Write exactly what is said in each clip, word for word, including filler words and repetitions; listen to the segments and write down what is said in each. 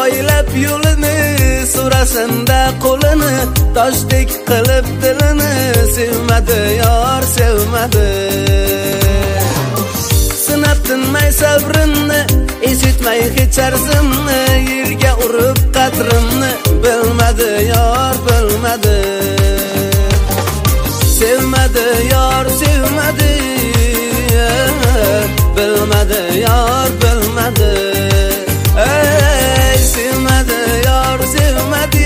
poylab yo'lini, so'rasanda qo'lini, toshdek qilib dilini sevmadi yor, sevmadi. Sinab tinmay sabrimni, eshitmay hech arzimni, yerga urib qadrimni bilmadi yor, bilmadi. Sevmadi yor, sevmadi, bilmadi yor, bilmadi. Ey sevmadi yor, sevmadi,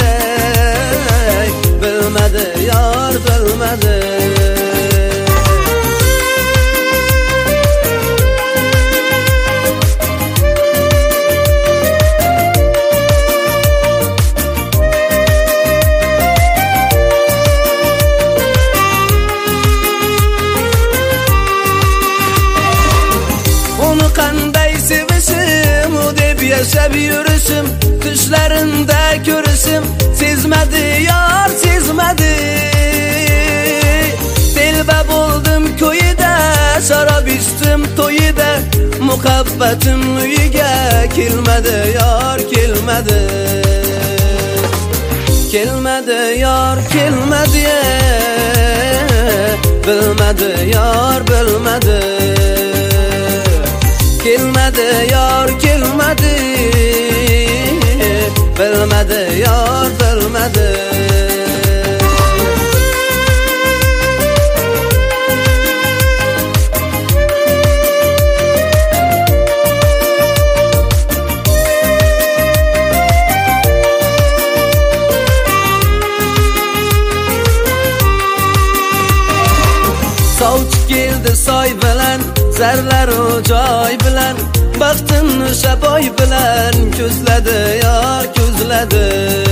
ey bilmadi yor, bilmadi. Qanday sevishim, u deb yashab yurishim, tushlarimda ko'rishim sezmadi yor, sezmadi. Telba bo'ldim ko'yida, sharob ichdim to'yida, muhabbatim uyiga kelmadi yor, kelmadi. Kelmadi yor, kelmadi, bilmadi yor, bilmadi. Kelmadi yor, kelmadi, bilmadi yor, bilmadi. Sovchi keldi soy bilan, zarlar u joy bilan, baxtimni shaboy bilan ko'zladi yor, ko'zladi.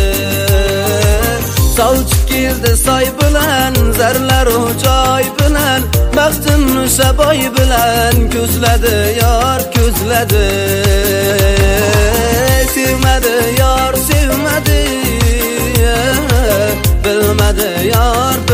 Sovchi keldi soy bilan, zarlar u joy bilan, baxtimni shaboy bilan ko'zladi yor, ko'zladi. Sevmadi yor, sevmadi, bilmadi yor,